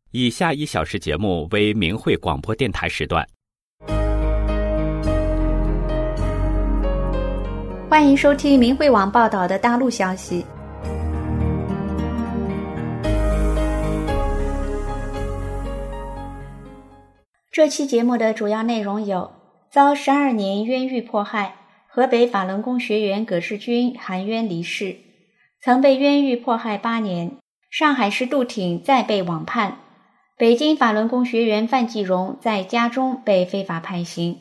以下1小时节目为明慧广播电台时段。 欢迎收听明慧网报道的大陆消息。这期节目的主要内容有：遭12年冤狱迫害，河北法轮功学员葛志军含冤离世；曾被冤狱迫害8年，上海市杜挺再被网判；北京法轮功学员范继荣在家中被非法判刑。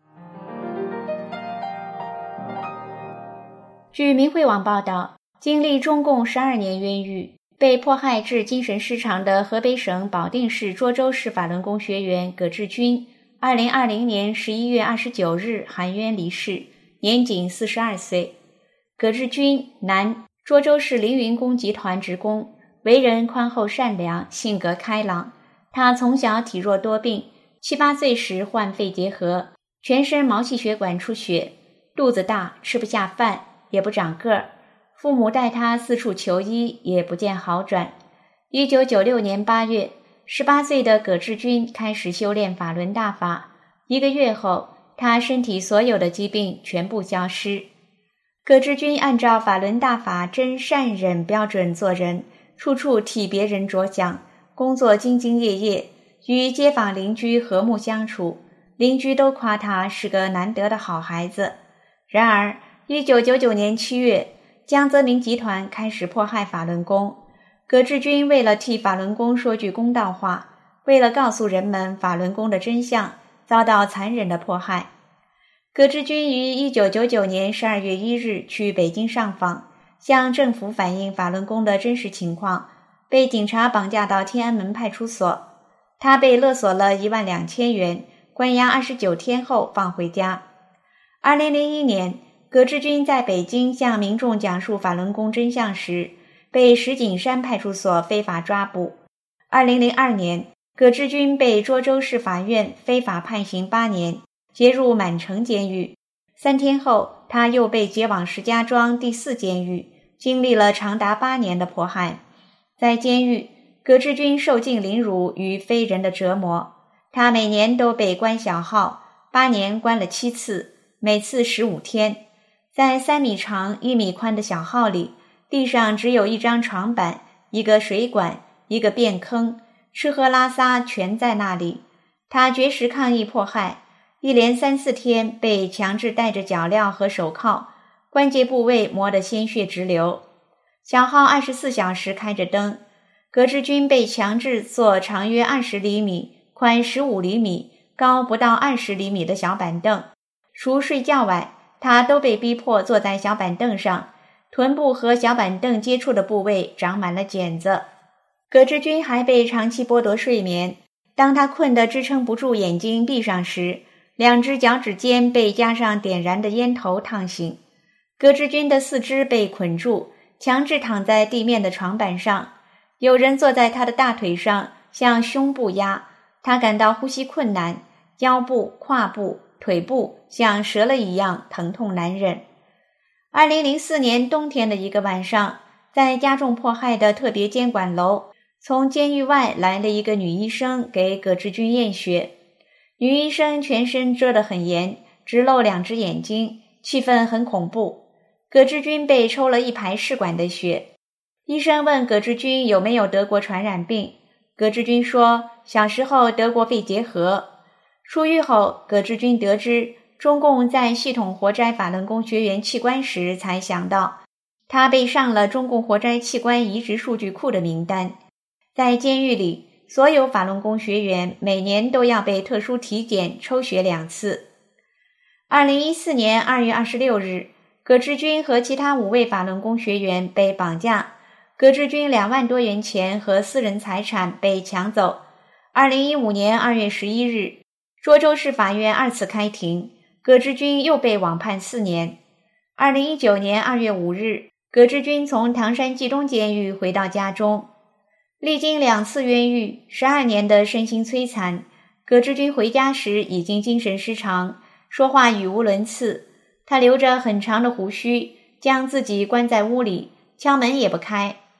据明慧网报道，经历中共12年冤狱，被迫害致精神失常的河北省保定市涿州市法轮功学员葛志军2020年11月29日含冤离世，年仅42岁。葛志军，男，涿州市凌云工集团职工，为人宽厚善良，性格开朗。他从小体弱多病，7、8岁时患肺结核，全身毛细血管出血，肚子大，吃不下饭，也不长个儿，父母带他四处求医，也不见好转。1996年8月，18岁的葛志军开始修炼法轮大法，1个月后，他身体所有的疾病全部消失。葛志军按照法轮大法真善忍标准做人，处处替别人着想，工作兢兢业业，与街坊邻居和睦相处，邻居都夸他是个难得的好孩子。然而1999年7月，江泽民集团开始迫害法轮功。葛志军为了替法轮功说句公道话，为了告诉人们法轮功的真相，遭到残忍的迫害。葛志军于1999年12月1日去北京上访，向政府反映法轮功的真实情况，被警察绑架到天安门派出所。他被勒索了12000元，关押29天后放回家。2001年，葛志军在北京向民众讲述法轮功真相时，被石景山派出所非法抓捕。2002年，葛志军被涿州市法院非法判刑8年，接入满城监狱。3天后，他又被解往石家庄第4监狱，经历了长达8年的迫害。在监狱，葛志军受尽凌辱与非人的折磨，他每年都被关小号，8年关了7次，每次15天。在3米长1米宽的小号里，地上只有一张床板，一个水管，一个便坑，吃喝拉撒全在那里。他绝食抗议迫害，一连3、4天被强制戴着脚镣和手铐，关节部位磨得鲜血直流。小号24小时开着灯，葛志军被强制坐长约20厘米、宽15厘米、高不到20厘米的小板凳，除睡觉外，他都被逼迫坐在小板凳上，臀部和小板凳接触的部位长满了茧子。葛志军还被长期剥夺睡眠，当他困得支撑不住眼睛闭上时，2只脚趾间被加上点燃的烟头烫醒。葛志军的4肢被捆住，强制躺在地面的床板上，有人坐在他的大腿上向胸部压，他感到呼吸困难，腰部、胯部、腿部像折了一样疼痛难忍。2004年冬天的一个晚上，在加重迫害的特别监管楼，从监狱外来了一个女医生给葛志军验血。女医生全身遮得很严，只露2只眼睛，气氛很恐怖。葛志军被抽了一排试管的血。医生问葛志军有没有得过传染病，葛志军说小时候得过肺结核。出狱后，葛志军得知中共在系统活摘法轮功学员器官时，才想到他被上了中共活摘器官移植数据库的名单。在监狱里，所有法轮功学员每年都要被特殊体检抽血2次。2014年2月26日，葛志军和其他5位法轮功学员被绑架，葛志军2万多元钱和私人财产被抢走。2015年2月11日，涿州市法院2次开庭，葛志军又被网判4年。2019年2月5日，葛志军从唐山冀中监狱回到家中。历经2次冤狱，12年的身心摧残，葛志军回家时已经精神失常，说话语无伦次。他留着很长的胡须，将自己关在屋里，敲门也不开。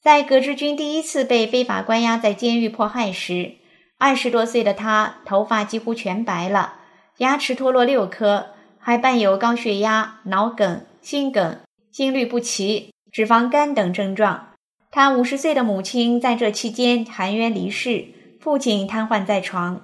在葛志军第一次被非法关押在监狱迫害时，20多岁的他头发几乎全白了，牙齿脱落6颗，还伴有高血压、脑梗、心梗、心律不齐、脂肪肝等症状。他50岁的母亲在这期间含冤离世，父亲瘫痪在床。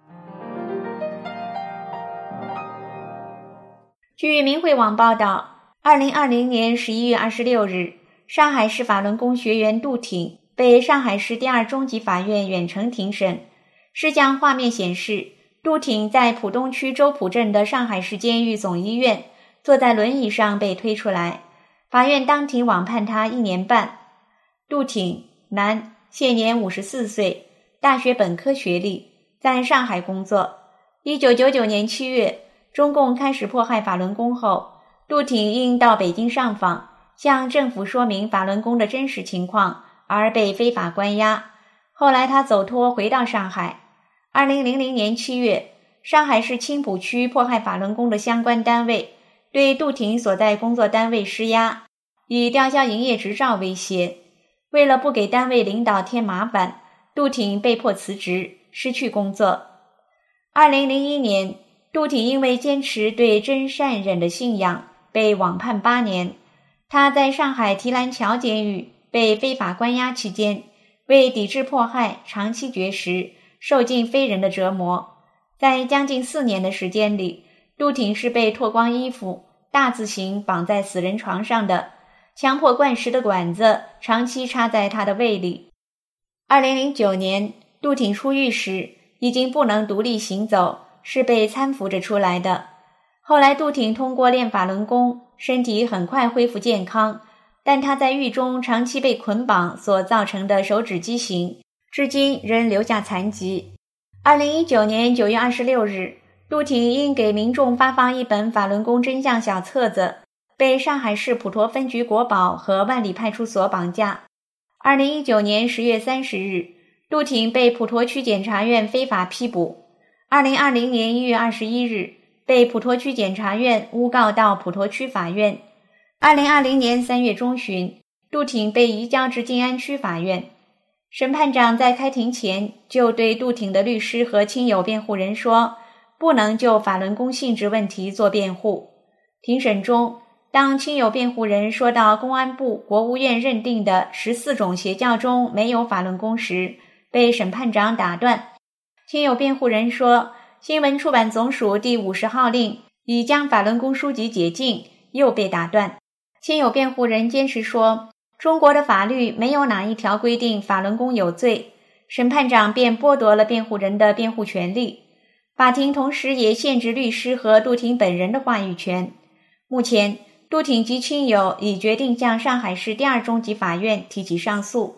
据明慧网报道，2020年11月26日，上海市法轮功学员杜挺被上海市第2中级法院远程庭审。视像画面显示，杜挺在浦东区周浦镇的上海市监狱总医院坐在轮椅上被推出来，法院当庭网判他1年半。杜挺，男，现年54岁，大学本科学历，在上海工作。1999年7月，中共开始迫害法轮功后，杜挺因到北京上访，向政府说明法轮功的真实情况，而被非法关押。后来他走脱回到上海。2000年7月，上海市青浦区迫害法轮功的相关单位对杜挺所在工作单位施压，以吊销营业执照威胁。为了不给单位领导添麻烦，杜挺被迫辞职，失去工作。2001年，杜挺因为坚持对真善忍的信仰，被网判8年。他在上海提篮桥监狱被非法关押期间，为抵制迫害长期绝食，受尽非人的折磨。在将近4年的时间里，杜挺是被脱光衣服，大字形绑在死人床上的，强迫灌食的管子长期插在他的胃里。2009年，杜挺出狱时已经不能独立行走，是被搀扶着出来的。后来杜挺通过练法轮功，身体很快恢复健康，但他在狱中长期被捆绑所造成的手指畸形，至今仍留下残疾。2019年9月26日，杜挺因给民众发放一本法轮功真相小册子，被上海市普陀分局国保和万里派出所绑架。2019年10月30日，杜挺被普陀区检察院非法批捕。2020年1月21日，被普陀区检察院诬告到普陀区法院。2020年3月中旬，杜挺被移交至静安区法院。审判长在开庭前就对杜挺的律师和亲友辩护人说，不能就法轮功性质问题做辩护。庭审中，当亲友辩护人说到公安部、国务院认定的14种邪教中没有法轮功时，被审判长打断。亲友辩护人说，新闻出版总署第50号令已将法轮功书籍解禁，又被打断。亲友辩护人坚持说，中国的法律没有哪一条规定法轮功有罪，审判长便剥夺了辩护人的辩护权利。法庭同时也限制律师和杜挺本人的话语权。目前，杜挺及亲友已决定向上海市第2中级法院提起上诉。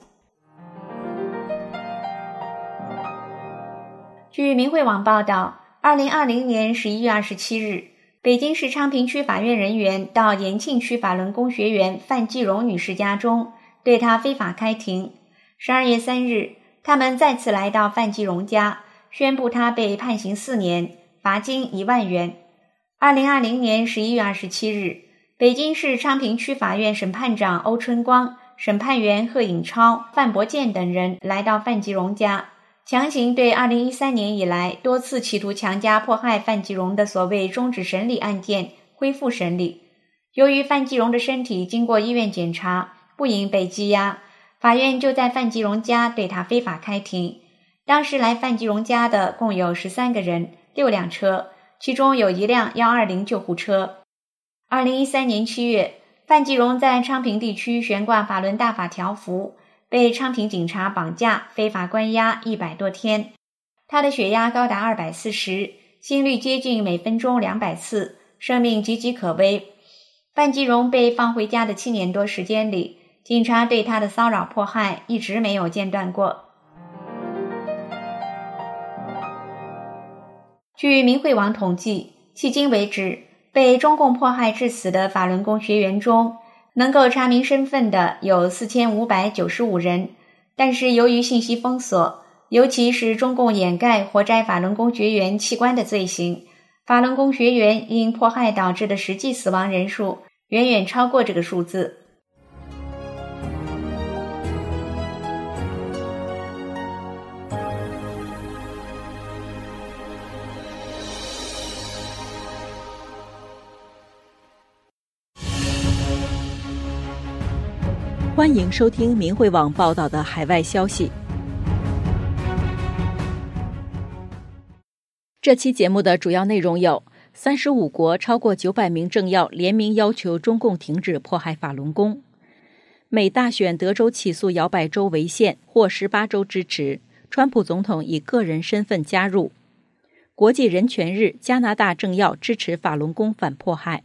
据明慧网报道，2020年11月27日，北京市昌平区法院人员到延庆区法轮功学员范继荣女士家中，对她非法开庭。12月3日，他们再次来到范继荣家，宣布她被判刑4年，罚金1万元。2020年11月27日，北京市昌平区法院审判长欧春光、审判员贺颖超、范伯健等人来到范继荣家，强行对2013年以来多次企图强加迫害范继荣的所谓终止审理案件恢复审理。由于范继荣的身体经过医院检查不应被羁押，法院就在范继荣家对他非法开庭。当时来范继荣家的共有13个人，6辆车，其中有1辆120救护车。2013年7月，范继荣在昌平地区悬挂法轮大法条幅，被昌平警察绑架非法关押100多天。他的血压高达240，心率接近每分钟200次，生命岌岌可危。范继荣被放回家的7年多时间里，警察对他的骚扰迫害一直没有间断过。据明慧网统计，迄今为止，被中共迫害致死的法轮功学员中，能够查明身份的有4595人，但是由于信息封锁，尤其是中共掩盖活摘法轮功学员器官的罪行，法轮功学员因迫害导致的实际死亡人数远远超过这个数字。 欢迎收听明慧网报道的海外消息。这期节目的主要内容有：35国超过900名政要联名要求中共停止迫害法轮功；美大选德州起诉摇摆州违宪，获18州支持；川普总统以个人身份加入；国际人权日，加拿大政要支持法轮功反迫害。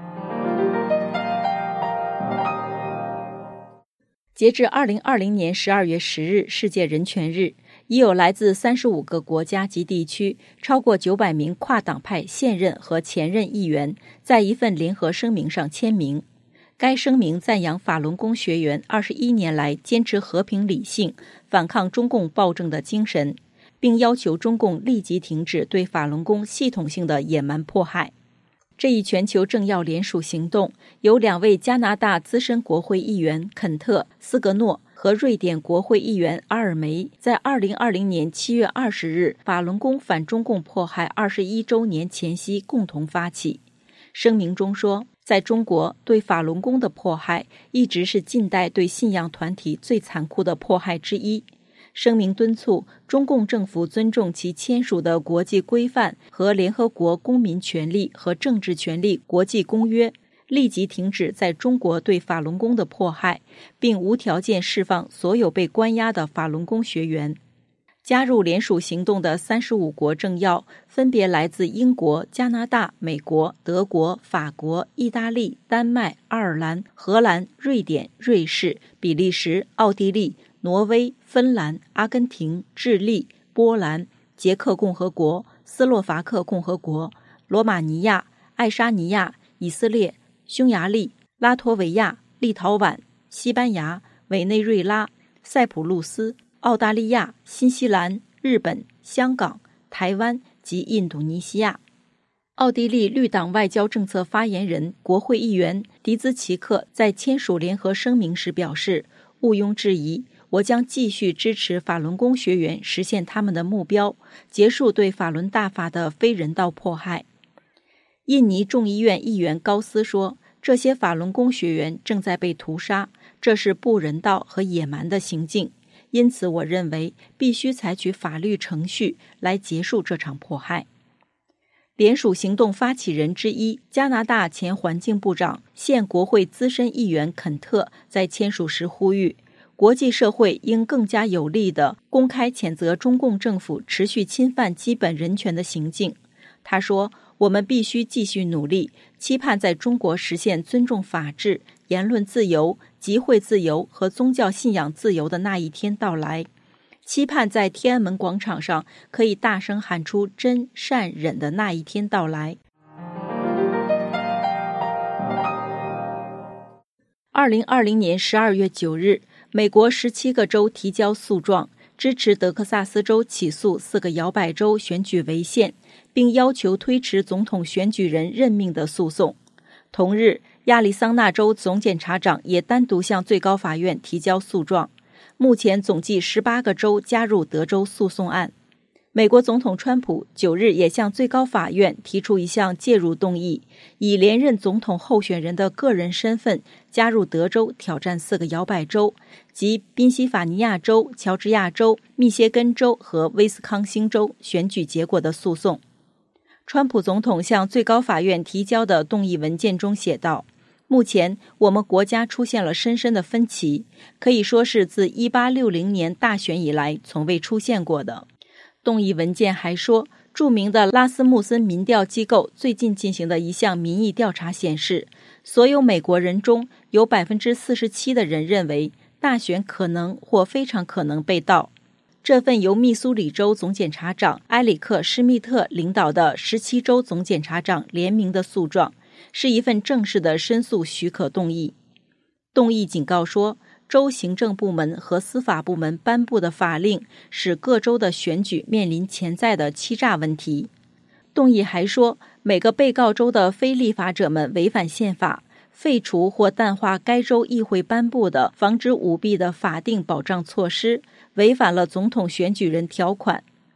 截至2020年12月10日世界人权日，已有来自35个国家及地区超过900名跨党派现任和前任议员在一份联合声明上签名。该声明赞扬法轮功学员21年来坚持和平理性、反抗中共暴政的精神，并要求中共立即停止对法轮功系统性的野蛮迫害。这一全球政要联署行动由2位加拿大资深国会议员肯特·斯格诺和瑞典国会议员阿尔梅在2020年7月20日法轮功反中共迫害21周年前夕共同发起。声明中说，在中国对法轮功的迫害一直是近代对信仰团体最残酷的迫害之一。声明敦促中共政府尊重其签署的国际规范和联合国公民权利和政治权利国际公约，立即停止在中国对法轮功的迫害，并无条件释放所有被关押的法轮功学员。加入联署行动的35国政要分别来自英国、加拿大、美国、德国、法国、意大利、丹麦、爱尔兰、荷兰、瑞典、瑞士、比利时、奥地利、挪威、芬兰、阿根廷、智利、波兰、捷克共和国、斯洛伐克共和国、罗马尼亚、爱沙尼亚、以色列、匈牙利、拉脱维亚、立陶宛、西班牙、委内瑞拉、塞浦路斯、澳大利亚、新西兰、日本、香港、台湾及印度尼西亚。奥地利绿党外交政策发言人、国会议员迪兹奇克在签署联合声明时表示，毋庸置疑，我将继续支持法轮功学员实现他们的目标，结束对法轮大法的非人道迫害。印尼众议院议员高斯说，这些法轮功学员正在被屠杀，这是不人道和野蛮的行径，因此我认为必须采取法律程序来结束这场迫害。联署行动发起人之一，加拿大前环境部长、现国会资深议员肯特在签署时呼吁，国际社会应更加有力地公开谴责中共政府持续侵犯基本人权的行径。他说，我们必须继续努力，期盼在中国实现尊重法治、言论自由、集会自由和宗教信仰自由的那一天到来，期盼在天安门广场上可以大声喊出真善忍的那一天到来。2020年12月9日，美国17个州提交诉状，支持德克萨斯州起诉4个摇摆州选举违宪，并要求推迟总统选举人任命的诉讼。同日，亚利桑那州总检察长也单独向最高法院提交诉状。目前总计18个州加入德州诉讼案。美国总统川普9日也向最高法院提出一项介入动议，以连任总统候选人的个人身份加入德州挑战4个摇摆州，即宾夕法尼亚州、乔治亚州、密歇根州和威斯康星州选举结果的诉讼。川普总统向最高法院提交的动议文件中写道，目前我们国家出现了深深的分歧，可以说是自1860年大选以来从未出现过的。动议文件还说，著名的拉斯穆森民调机构最近进行的一项民意调查显示，所有美国人中有 47% 的人认为大选可能或非常可能被盗。这份由密苏里州总检察长埃里克·施密特领导的17州总检察长联名的诉状，是一份正式的申诉许可动议。动议警告说，州行政部门和司法部门颁布的法令使各州的选举面临潜在的欺诈问题。动议还说，每个被告州的非立法者们违反宪法，废除或淡化该州议会颁布的防止舞弊的法定保障措施，违反了总统选举人条款。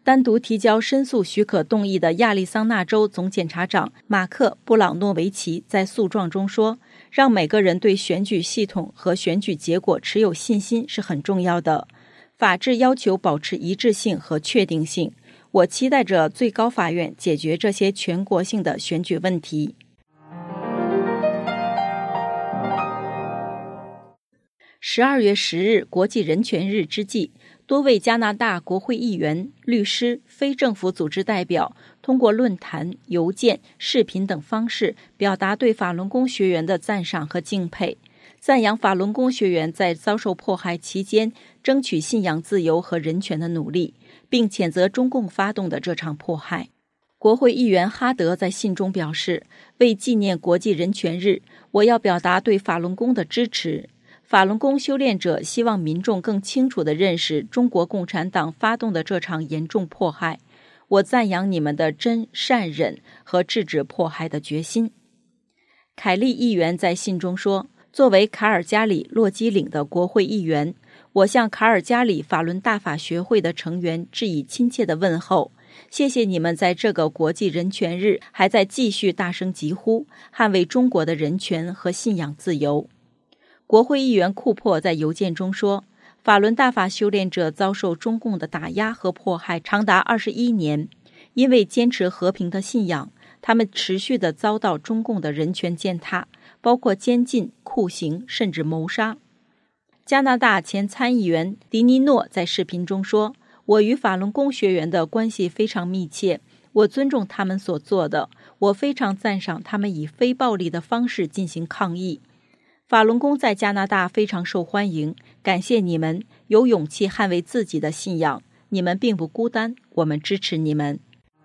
单独提交申诉许可动议的亚利桑那州总检察长马克·布朗诺维奇在诉状中说，让每个人对选举系统和选举结果持有信心是很重要的。法治要求保持一致性和确定性，我期待着最高法院解决这些全国性的选举问题。12月10日国际人权日之际，多位加拿大国会议员、律师、非政府组织代表通过论坛、邮件、视频等方式表达对法轮功学员的赞赏和敬佩，赞扬法轮功学员在遭受迫害期间争取信仰自由和人权的努力，并谴责中共发动的这场迫害。国会议员哈德在信中表示，为纪念国际人权日，我要表达对法轮功的支持。法轮功修炼者希望民众更清楚地认识中国共产党发动的这场严重迫害。我赞扬你们的真、善、忍和制止迫害的决心。凯利议员在信中说，作为卡尔加里洛基岭的国会议员，我向卡尔加里法轮大法学会的成员致以亲切的问候。谢谢你们在这个国际人权日还在继续大声疾呼，捍卫中国的人权和信仰自由。国会议员库珀在邮件中说，法轮大法修炼者遭受中共的打压和迫害长达21年，因为坚持和平的信仰，他们持续地遭到中共的人权践踏，包括监禁、酷刑甚至谋杀。加拿大前参议员迪尼诺在视频中说，我与法轮功学员的关系非常密切，我尊重他们所做的，我非常赞赏他们以非暴力的方式进行抗议。法轮功在加拿大非常受欢迎，感谢你们有勇气捍卫自己的信仰，你们并不孤单，我们支持你们。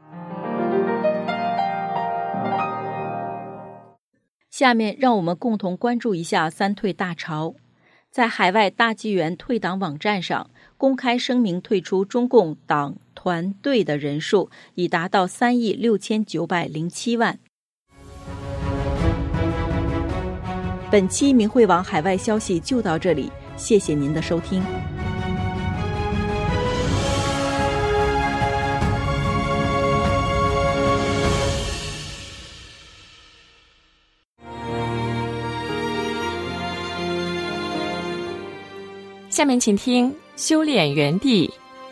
下面让我们共同关注一下三退大潮。在海外大纪元退党网站上，公开声明退出中共党团队的人数已达到3.6907亿。本期明慧网海外消息就到这里，谢谢您的收听。 下面请听修炼园地。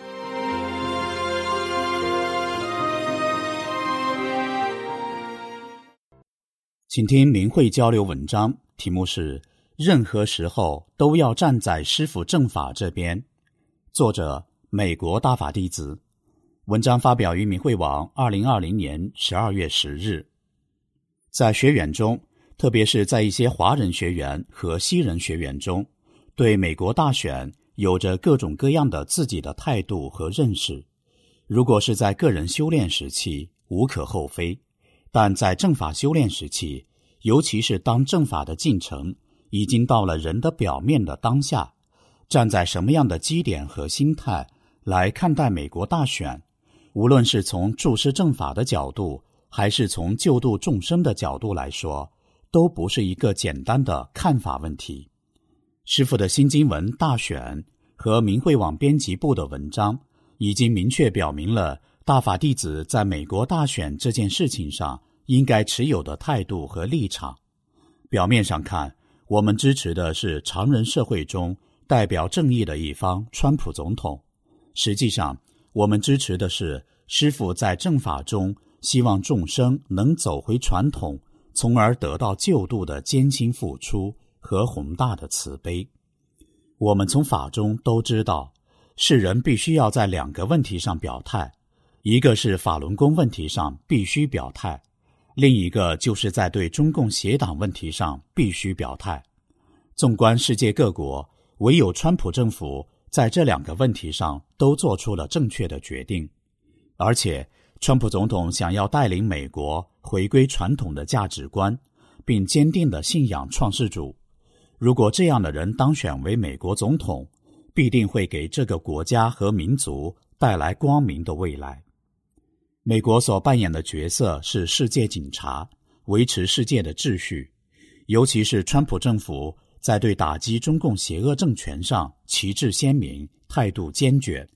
请听明慧交流文章，题目是任何时候都要站在师父正法这边，作者美国大法弟子。文章发表于明慧网2020年12月10日。在学员中，特别是在一些华人学员和西人学员中，对美国大选有着各种各样的自己的态度和认识。如果是在个人修炼时期，无可厚非，但在正法修炼时期，尤其是当正法的进程已经到了人的表面的当下，站在什么样的基点和心态来看待美国大选，无论是从注释正法的角度，还是从救度众生的角度来说，都不是一个简单的看法问题。师父的新经文大选和明慧网编辑部的文章已经明确表明了大法弟子在美国大选这件事情上应该持有的态度和立场。表面上看，我们支持的是常人社会中代表正义的一方川普总统，实际上我们支持的是师父在正法中希望众生能走回传统，从而得到救度的艰辛付出和宏大的慈悲。我们从法中都知道，世人必须要在两个问题上表态，一个是法轮功问题上必须表态，另一个就是在对中共邪党问题上必须表态。纵观世界各国，唯有川普政府在这两个问题上都做出了正确的决定，而且川普总统想要带领美国回归传统的价值观，并坚定地信仰创世主。如果这样的人当选为美国总统，必定会给这个国家和民族带来光明的未来。美国所扮演的角色是世界警察，维持世界的秩序，尤其是川普政府在对打击中共邪恶政权上旗帜鲜明，态度坚决，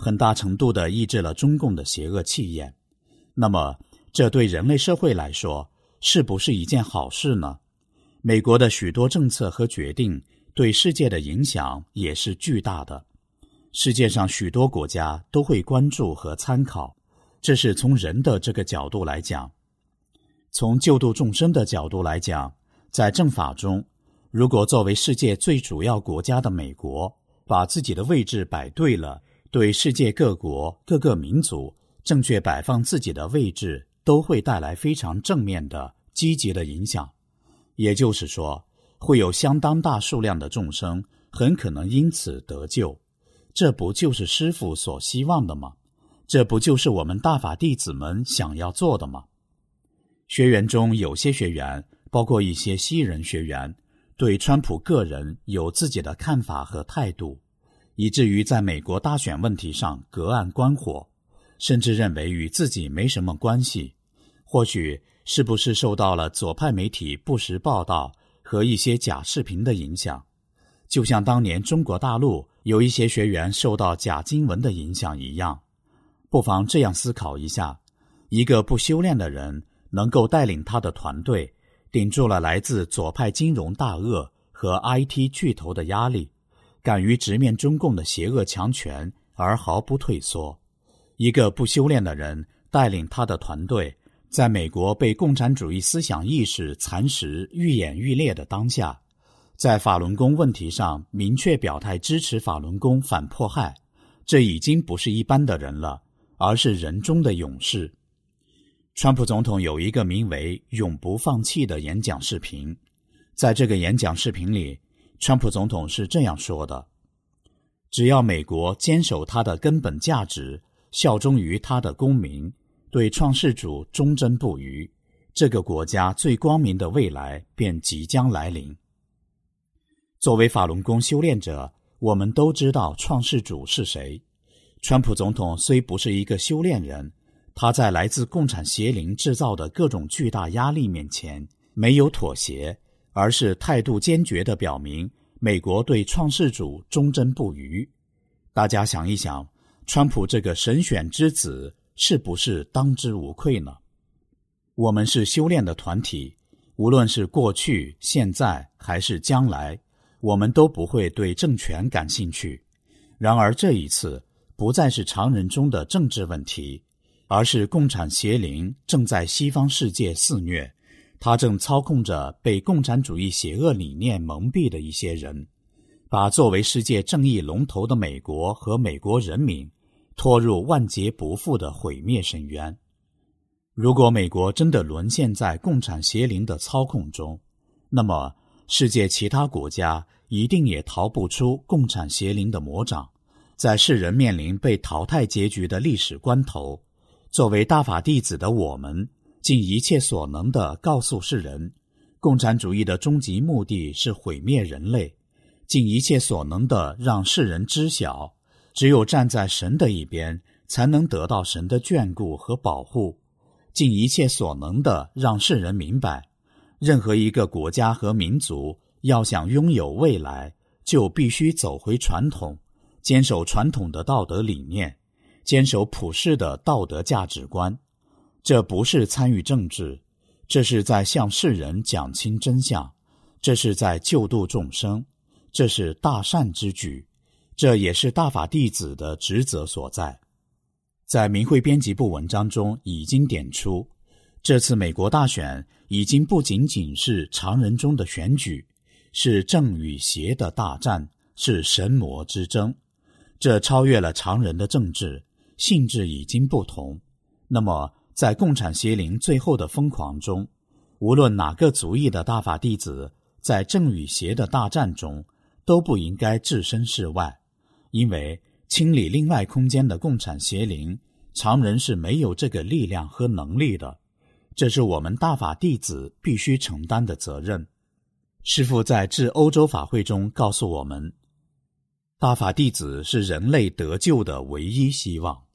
很大程度地抑制了中共的邪恶气焰。那么，这对人类社会来说，是不是一件好事呢？美国的许多政策和决定对世界的影响也是巨大的。世界上许多国家都会关注和参考，这是从人的这个角度来讲。从救度众生的角度来讲，在政法中，如果作为世界最主要国家的美国把自己的位置摆对了，对世界各国各个民族正确摆放自己的位置，都会带来非常正面的积极的影响。也就是说，会有相当大数量的众生很可能因此得救。这不就是师父所希望的吗？这不就是我们大法弟子们想要做的吗？学员中有些学员，包括一些西人学员，对川普个人有自己的看法和态度，以至于在美国大选问题上隔岸观火，甚至认为与自己没什么关系。或许是不是受到了左派媒体不实报道和一些假视频的影响，就像当年中国大陆有一些学员受到假经文的影响一样。不妨这样思考一下，一个不修炼的人能够带领他的团队顶住了来自左派金融大鳄和 IT 巨头的压力，敢于直面中共的邪恶强权而毫不退缩。一个不修炼的人带领他的团队，在美国被共产主义思想意识蚕食愈演愈烈的当下，在法轮功问题上明确表态支持法轮功反迫害，这已经不是一般的人了，而是人中的勇士。川普总统有一个名为“永不放弃”的演讲视频，在这个演讲视频里，川普总统是这样说的：只要美国坚守它的根本价值，效忠于它的公民，对创世主忠贞不渝，这个国家最光明的未来便即将来临。作为法轮功修炼者，我们都知道创世主是谁。川普总统虽不是一个修炼人，他在来自共产邪灵制造的各种巨大压力面前没有妥协，而是态度坚决地表明美国对创世主忠贞不渝。大家想一想，川普这个神选之子是不是当之无愧呢？我们是修炼的团体，无论是过去、现在还是将来，我们都不会对政权感兴趣。然而这一次不再是常人中的政治问题，而是共产邪灵正在西方世界肆虐，它正操控着被共产主义邪恶理念蒙蔽的一些人，把作为世界正义龙头的美国和美国人民拖入万劫不复的毁灭深渊。如果美国真的沦陷在共产邪灵的操控中，那么世界其他国家一定也逃不出共产邪灵的魔掌。在世人面临被淘汰结局的历史关头，作为大法弟子的我们，尽一切所能地告诉世人，共产主义的终极目的是毁灭人类，尽一切所能地让世人知晓，只有站在神的一边，才能得到神的眷顾和保护，尽一切所能地让世人明白，任何一个国家和民族要想拥有未来，就必须走回传统，坚守传统的道德理念，坚守普世的道德价值观。这不是参与政治，这是在向世人讲清真相，这是在救度众生，这是大善之举，这也是大法弟子的职责所在。在明慧编辑部文章中已经点出，这次美国大选已经不仅仅是常人中的选举，是正与邪的大战，是神魔之争。这超越了常人的政治，性质已经不同。那么在共产邪灵最后的疯狂中，无论哪个族裔的大法弟子在正与邪的大战中都不应该置身事外，因为清理另外空间的共产邪灵，常人是没有这个力量和能力的，这是我们大法弟子必须承担的责任。师父在致欧洲法会中告诉我们，大法弟子是人类得救的唯一希望。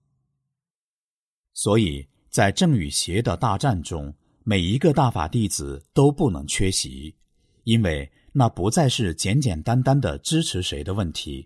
所以在正与邪的大战中，每一个大法弟子都不能缺席，因为那不再是简简单单的支持谁的问题，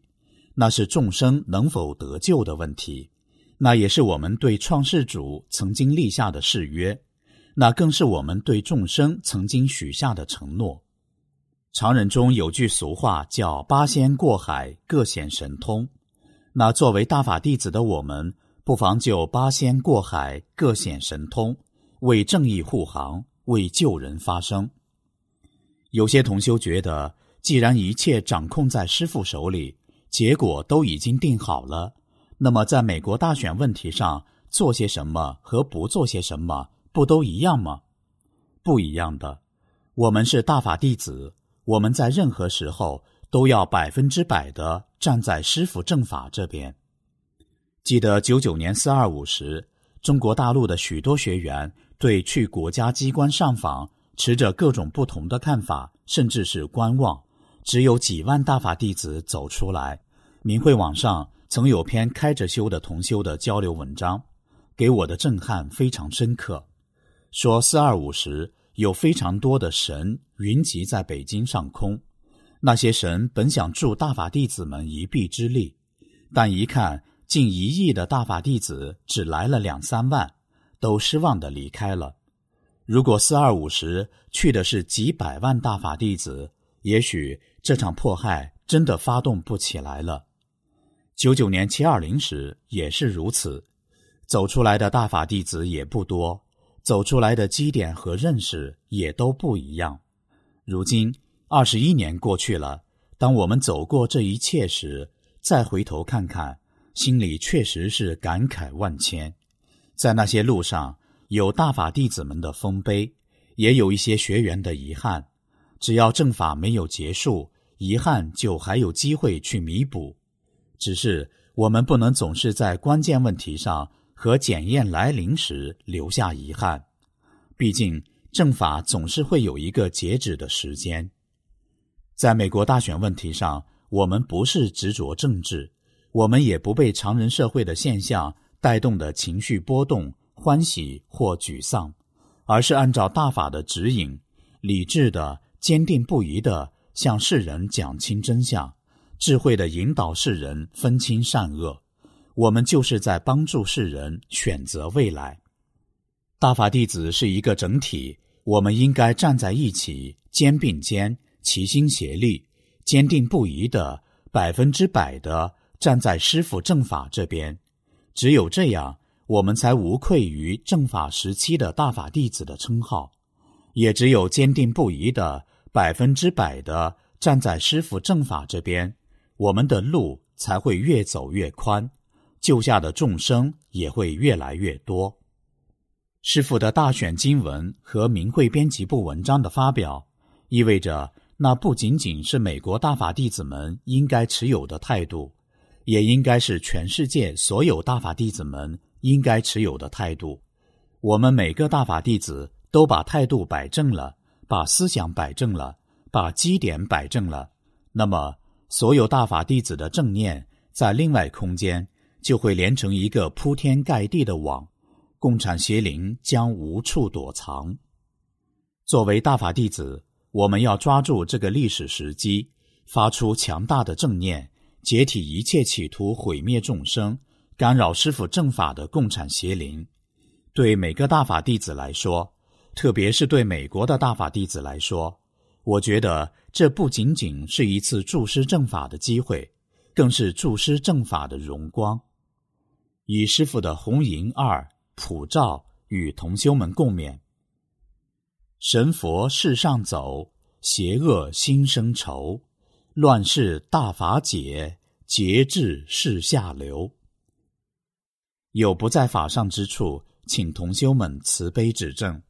那是众生能否得救的问题，那也是我们对创世主曾经立下的誓约，那更是我们对众生曾经许下的承诺。常人中有句俗话叫八仙过海，各显神通。那作为大法弟子的我们，不妨就八仙过海，各显神通，为正义护航，为救人发声。有些同修觉得，既然一切掌控在师父手里，结果都已经定好了，那么在美国大选问题上做些什么和不做些什么不都一样吗？不一样的。我们是大法弟子，我们在任何时候都要100%的站在师父正法这边。记得99年425时，中国大陆的许多学员对去国家机关上访持着各种不同的看法，甚至是观望，只有几万大法弟子走出来。明慧网上曾有篇开着修的同修的交流文章，给我的震撼非常深刻。说425时有非常多的神云集在北京上空，那些神本想助大法弟子们一臂之力，但一看近1亿的大法弟子只来了2-3万，都失望地离开了。如果425时去的是几百万大法弟子，也许这场迫害真的发动不起来了。99年720时也是如此，走出来的大法弟子也不多，走出来的基点和认识也都不一样。如今21年过去了，当我们走过这一切时，再回头看看，心里确实是感慨万千。在那些路上，有大法弟子们的丰碑，也有一些学员的遗憾。只要正法没有结束，遗憾就还有机会去弥补。只是我们不能总是在关键问题上和检验来临时留下遗憾，毕竟正法总是会有一个截止的时间。在美国大选问题上，我们不是执着政治，我们也不被常人社会的现象带动的情绪波动、欢喜或沮丧，而是按照大法的指引，理智的、坚定不移的向世人讲清真相，智慧的引导世人分清善恶。我们就是在帮助世人选择未来。大法弟子是一个整体，我们应该站在一起，肩并肩，齐心协力，坚定不移的、100%的站在师父正法这边。只有这样，我们才无愧于正法时期的大法弟子的称号，也只有坚定不移的、100%的站在师父正法这边，我们的路才会越走越宽，救下的众生也会越来越多。师父的大选经文和明慧编辑部文章的发表，意味着那不仅仅是美国大法弟子们应该持有的态度，也应该是全世界所有大法弟子们应该持有的态度。我们每个大法弟子都把态度摆正了，把思想摆正了，把基点摆正了，那么所有大法弟子的正念在另外空间就会连成一个铺天盖地的网，共产邪灵将无处躲藏。作为大法弟子，我们要抓住这个历史时机，发出强大的正念，解体一切企图毁灭众生、干扰师父正法的共产邪灵。对每个大法弟子来说，特别是对美国的大法弟子来说，我觉得这不仅仅是一次助师正法的机会，更是助师正法的荣光。以师父的红银2普照与同修们共勉：神佛世上走，邪恶心生愁，乱世大法解，节制世下流。有不在法上之处，请同修们慈悲指正。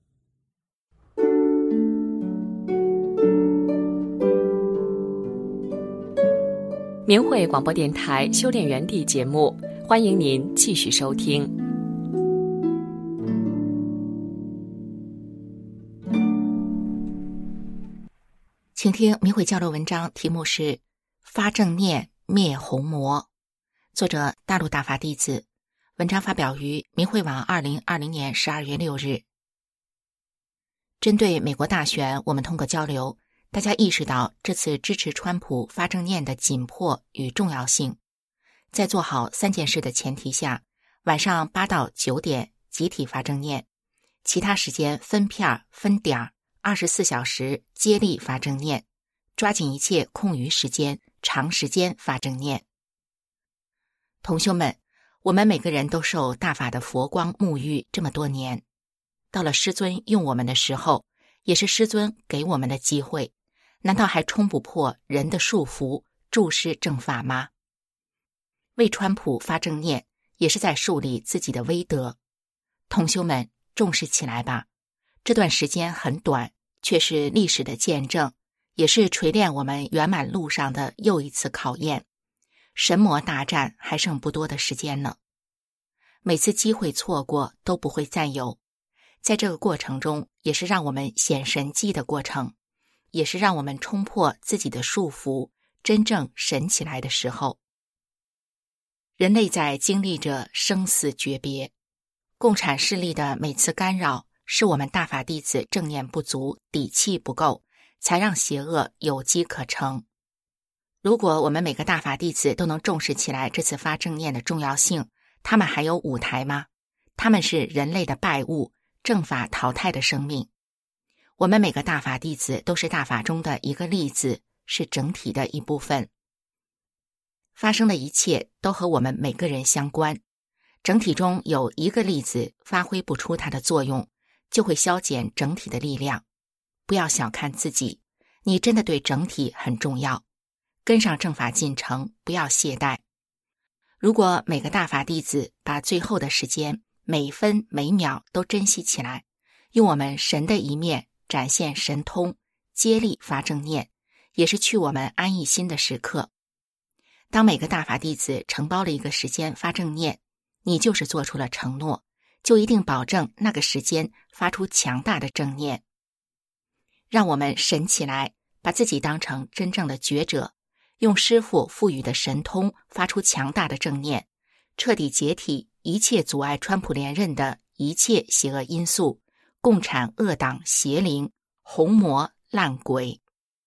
明慧广播电台修炼园地节目，欢迎您继续收听。 请听明慧交流文章，题目是发正念灭红魔，作者大陆大法弟子，文章发表于明慧网2020年12月6日。针对美国大选，我们通过交流大家意识到这次支持川普发政念的紧迫与重要性。在做好3件事的前提下，晚上8到9点集体发政念，其他时间分片分点24小时接力发政念，抓紧一切空余时间，长时间发政念。同修们，我们每个人都受大法的佛光沐浴这么多年，到了师尊用我们的时候，也是师尊给我们的机会，难道还冲不破人的束缚，注释正法吗？为川普发正念，也是在树立自己的威德。同修们，重视起来吧！这段时间很短，却是历史的见证，也是锤炼我们圆满路上的又一次考验。神魔大战还剩不多的时间呢，每次机会错过都不会再有。在这个过程中，也是让我们显神迹的过程，也是让我们冲破自己的束缚，真正神起来的时候。人类在经历着生死诀别，共产势力的每次干扰，是我们大法弟子正念不足，底气不够，才让邪恶有机可乘。如果我们每个大法弟子都能重视起来这次发正念的重要性，他们还有舞台吗？他们是人类的败物，正法淘汰的生命。我们每个大法弟子都是大法中的一个粒子，是整体的一部分。发生的一切都和我们每个人相关，整体中有一个粒子发挥不出它的作用，就会消减整体的力量。不要小看自己，你真的对整体很重要。跟上正法进程，不要懈怠。如果每个大法弟子把最后的时间每分每秒都珍惜起来，用我们神的一面展现神通，接力发正念，也是去我们安逸心的时刻。当每个大法弟子承包了一个时间发正念，你就是做出了承诺，就一定保证那个时间发出强大的正念。让我们神起来，把自己当成真正的觉者，用师父赋予的神通发出强大的正念，彻底解体一切阻碍川普连任的一切邪恶因素，共产恶党邪灵、红魔烂鬼。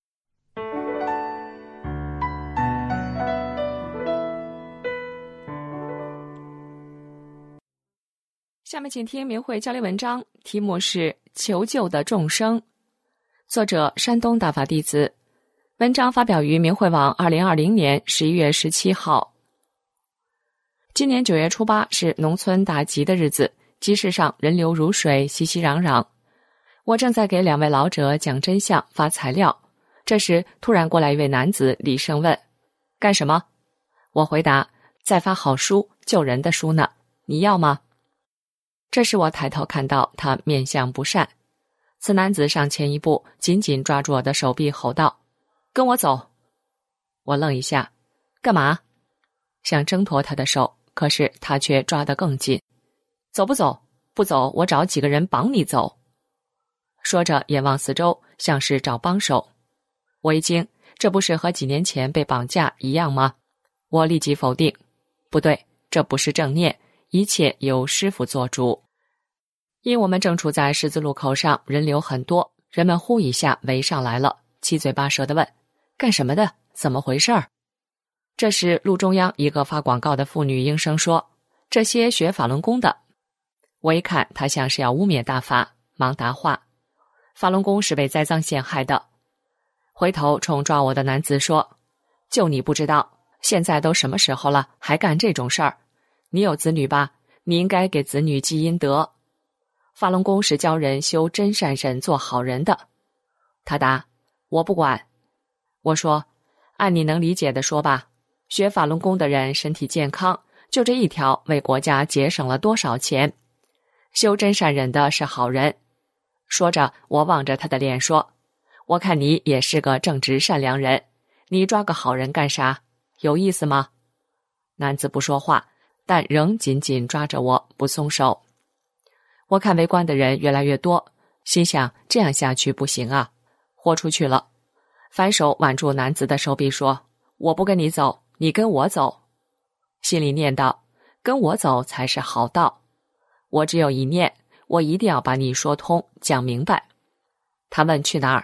下面请听明慧交流文章，题目是求救的众生，作者山东大法弟子，文章发表于明慧网2020年11月17号。今年9月初8是农村大集的日子，集市上人流如水，熙熙攘攘。我正在给2位老者讲真相发材料，这时突然过来一位男子，厉声问：干什么？我回答：在发好书，救人的书呢，你要吗？这时我抬头看到他面相不善，此男子上前一步，紧紧抓住我的手臂，吼道：跟我走！我愣一下，干嘛？想挣脱他的手，可是他却抓得更紧。走不走？不走，我找几个人绑你走。说着眼望四周，像是找帮手。我一惊，这不是和几年前被绑架一样吗？我立即否定，不对，这不是正念，一切由师父做主。因我们正处在十字路口上，人流很多，人们呼一下围上来了，七嘴八舌地问：干什么的？怎么回事儿？这时路中央一个发广告的妇女应声说：这些学法轮功的。我一看他像是要污蔑大法，忙答话：法轮功是被栽赃陷害的。回头冲抓我的男子说：就你不知道，现在都什么时候了，还干这种事儿？你有子女吧？你应该给子女积阴德。法轮功是教人修真善忍，做好人的。他答：我不管。我说：按你能理解的说吧，学法轮功的人身体健康，就这一条为国家节省了多少钱？修真善忍的是好人。说着我望着他的脸说：我看你也是个正直善良人，你抓个好人干啥？有意思吗？男子不说话，但仍紧紧抓着我不松手。我看围观的人越来越多，心想这样下去不行啊，豁出去了，反手挽住男子的手臂说：我不跟你走，你跟我走。心里念道：跟我走才是好道。我只有一念，我一定要把你说通讲明白。他问去哪儿？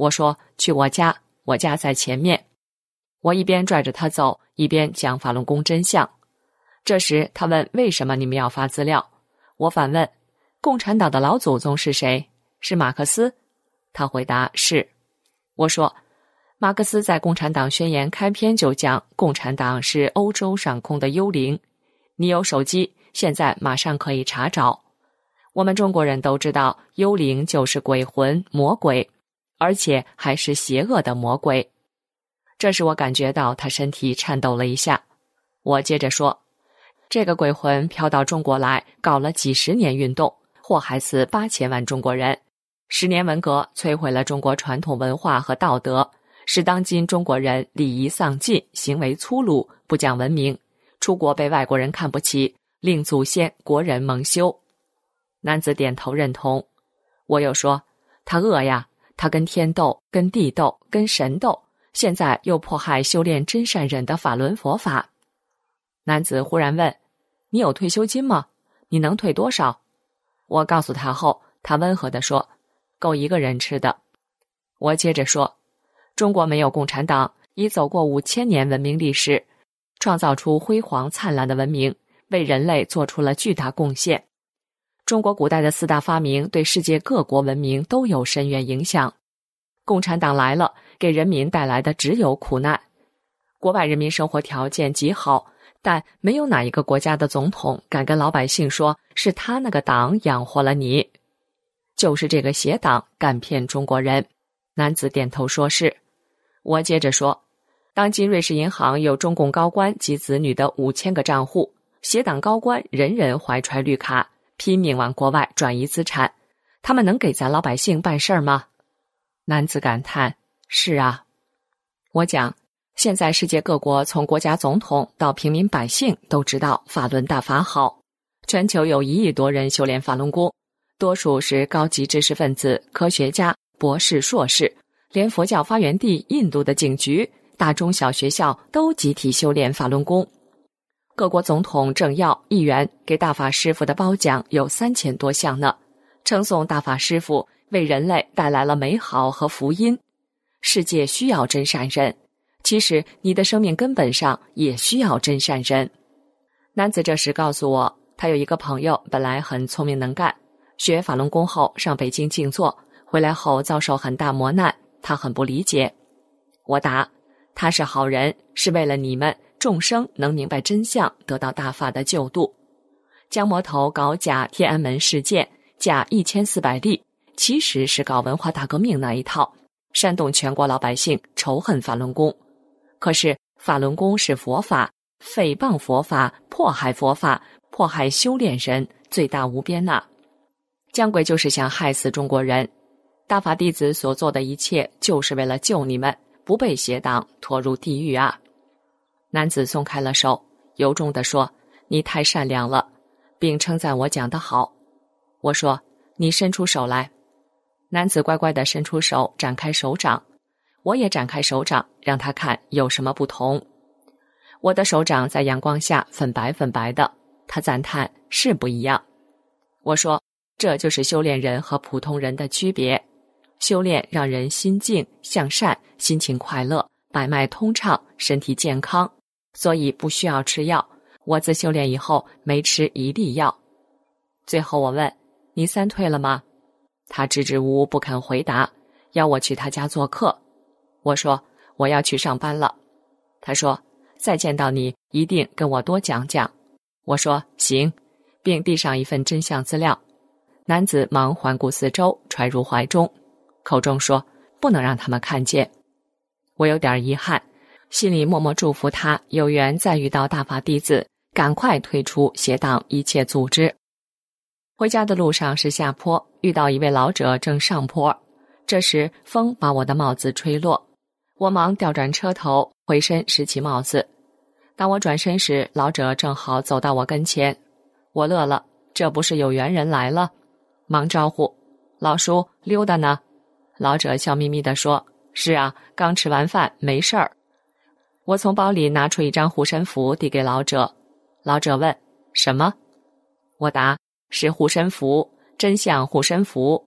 我说去我家，我家在前面。我一边拽着他走，一边讲法轮功真相。这时他问为什么你们要发资料，我反问共产党的老祖宗是谁？是马克思？他回答是。我说马克思在共产党宣言开篇就讲共产党是欧洲上空的幽灵，你有手机，现在马上可以查找。我们中国人都知道幽灵就是鬼魂魔鬼，而且还是邪恶的魔鬼。这时我感觉到他身体颤抖了一下。我接着说，这个鬼魂飘到中国来，搞了几十年运动，祸害死8000万中国人。10年文革摧毁了中国传统文化和道德，使当今中国人礼仪丧尽，行为粗鲁，不讲文明，出国被外国人看不起，令祖先国人蒙羞。男子点头认同。我又说，他恶呀，他跟天斗，跟地斗，跟神斗，现在又迫害修炼真善忍的法轮佛法。男子忽然问，你有退休金吗？你能退多少？我告诉他后，他温和地说，够一个人吃的。我接着说，中国没有共产党，已走过5000年文明历史，创造出辉煌灿烂的文明，为人类做出了巨大贡献。中国古代的4大发明对世界各国文明都有深远影响。共产党来了，给人民带来的只有苦难。国外人民生活条件极好，但没有哪一个国家的总统敢跟老百姓说是他那个党养活了你。就是这个邪党干骗中国人。男子点头说是。我接着说，当今瑞士银行有中共高官及子女的5000个账户，邪党高官人人怀揣绿卡，拼命往国外转移资产，他们能给咱老百姓办事儿吗？男子感叹，是啊。我讲，现在世界各国从国家总统到平民百姓都知道法轮大法好，全球有1亿多人修炼法轮功，多数是高级知识分子、科学家、博士、硕士，连佛教发源地印度的警局、大中小学校都集体修炼法轮功。各国总统、政要、议员给大法师父的褒奖有3000多项呢，称颂大法师父为人类带来了美好和福音。世界需要真善人，其实你的生命根本上也需要真善人。男子这时告诉我，他有一个朋友本来很聪明能干，学法轮功后上北京静坐，回来后遭受很大磨难，他很不理解。我答，他是好人，是为了你们众生能明白真相，得到大法的救度。江魔头搞假天安门事件，假1400例，其实是搞文化大革命那一套，煽动全国老百姓仇恨法轮功。可是法轮功是佛法，诽谤佛法，迫害佛法，迫害修炼人，罪大无边呐！江鬼就是想害死中国人。大法弟子所做的一切，就是为了救你们，不被邪党拖入地狱啊！男子松开了手，由衷地说，你太善良了，并称赞我讲得好。我说，你伸出手来。男子乖乖地伸出手，展开手掌。我也展开手掌，让他看有什么不同。我的手掌在阳光下粉白粉白的，他赞叹是不一样。我说，这就是修炼人和普通人的区别。修炼让人心静向善，心情快乐，百脉通畅，身体健康，所以不需要吃药。我自修炼以后没吃一粒药。最后我问，你3退了吗？他支支吾吾不肯回答，要我去他家做客。我说，我要去上班了。他说，再见到你一定跟我多讲讲。我说行，并递上一份真相资料。男子忙环顾四周，揣入怀中，口中说不能让他们看见。我有点遗憾，心里默默祝福他有缘再遇到大法弟子，赶快退出邪党一切组织。回家的路上是下坡，遇到一位老者正上坡，这时风把我的帽子吹落，我忙调转车头，回身拾起帽子。当我转身时，老者正好走到我跟前，我乐了，这不是有缘人来了？忙招呼，老叔溜达呢？老者笑眯眯地说，是啊，刚吃完饭，没事儿。我从包里拿出一张护身符递给老者，老者问，什么？我答，是护身符，真相护身符，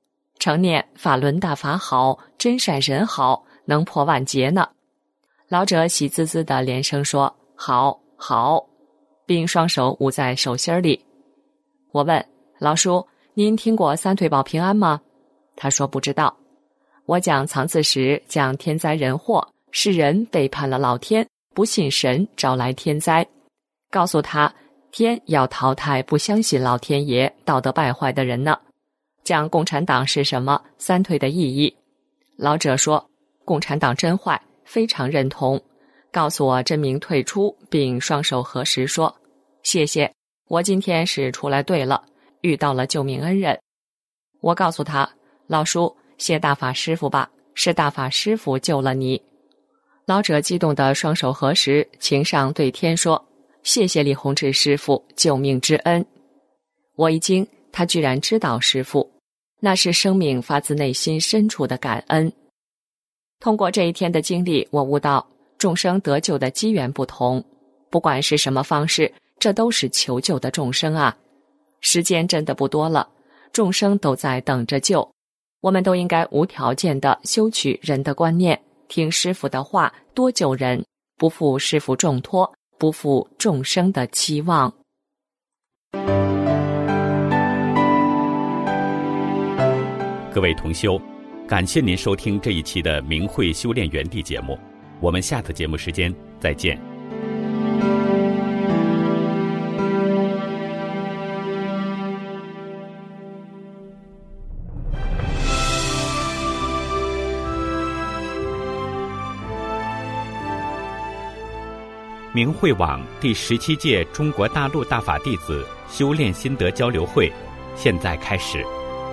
常念法轮大法好，真善人好，能破万劫呢。老者喜滋滋地连声说好好，并双手捂在手心里。我问老叔，您听过三退保平安吗？他说不知道。我讲藏字时讲天灾人祸，是人背叛了老天，不信神，招来天灾，告诉他天要淘汰不相信老天爷、道德败坏的人呢。讲共产党是什么，三退的意义。老者说共产党真坏，非常认同，告诉我真名退出，并双手合十说谢谢，我今天是出来对了，遇到了救命恩人。我告诉他，老叔，谢大法师父吧，是大法师父救了你。老者激动地双手合十，情上对天说，谢谢李洪志师父救命之恩。我一惊，他居然知道师父，那是生命发自内心深处的感恩。通过这一天的经历，我悟到众生得救的机缘不同，不管是什么方式，这都是求救的众生啊。时间真的不多了，众生都在等着救，我们都应该无条件地修取人的观念，听师父的话，多救人，不负师父重托，不负众生的期望。 各位同修，感谢您收听这一期的明慧修炼园地节目，我们下次节目时间再见。明慧网第17届中国大陆大法弟子修炼心得交流会现在开始。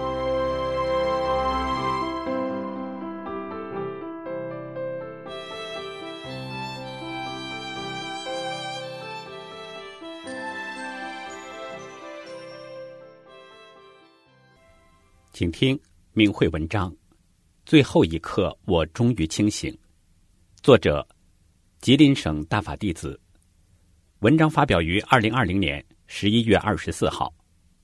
请听明慧文章，最后一刻我终于清醒。作者吉林省大法弟子，文章发表于2020年11月24号。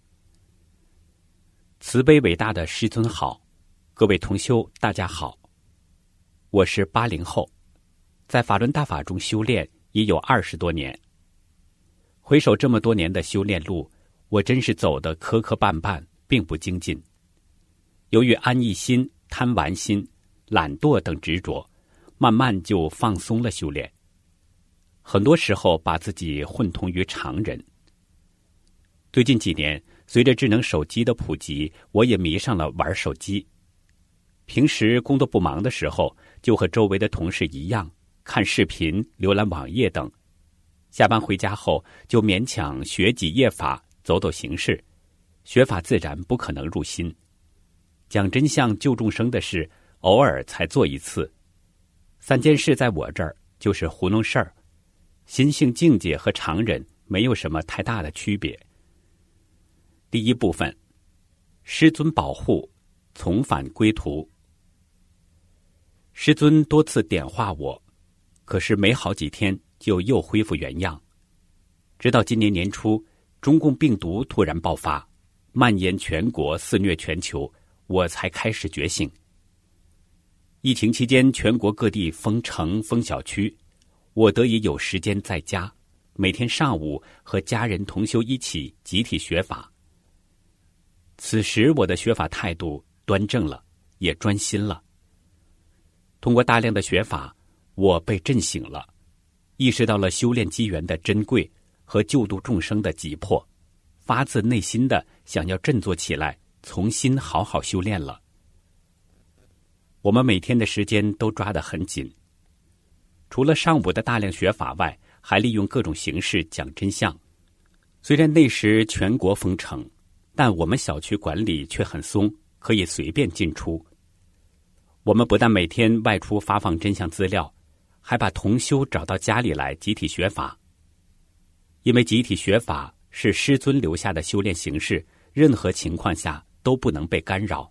慈悲伟大的师尊好，各位同修大家好，我是80后，在法轮大法中修炼已有20多年。回首这么多年的修炼路，我真是走得磕磕绊绊，并不精进。由于安逸心、贪玩心、懒惰等执着，慢慢就放松了修炼，很多时候把自己混同于常人。最近几年，随着智能手机的普及，我也迷上了玩手机。平时工作不忙的时候，就和周围的同事一样，看视频、浏览网页等。下班回家后，就勉强学几页法，走走形式，学法自然不可能入心。讲真相救众生的事，偶尔才做一次。3件事在我这儿就是糊弄事儿，心性境界和常人没有什么太大的区别。第一部分，师尊保护，从返归途。师尊多次点化我，可是没好几天就又恢复原样。直到今年年初，中共病毒突然爆发，蔓延全国，肆虐全球，我才开始觉醒。疫情期间，全国各地封城封小区，我得以有时间在家，每天上午和家人同修一起集体学法。此时我的学法态度端正了，也专心了。通过大量的学法，我被震醒了，意识到了修炼机缘的珍贵和救度众生的急迫，发自内心的想要振作起来，重新好好修炼了。我们每天的时间都抓得很紧，除了上午的大量学法外，还利用各种形式讲真相。虽然那时全国封城，但我们小区管理却很松，可以随便进出。我们不但每天外出发放真相资料，还把同修找到家里来集体学法。因为集体学法是师尊留下的修炼形式，任何情况下都不能被干扰。